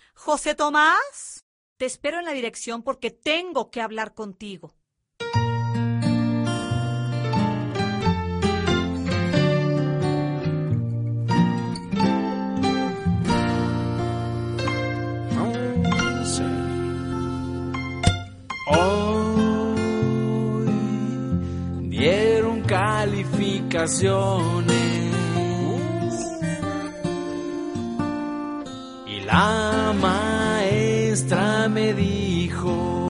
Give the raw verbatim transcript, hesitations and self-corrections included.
José Tomás, te espero en la dirección porque tengo que hablar contigo. Hoy dieron calificaciones y la maestra me dijo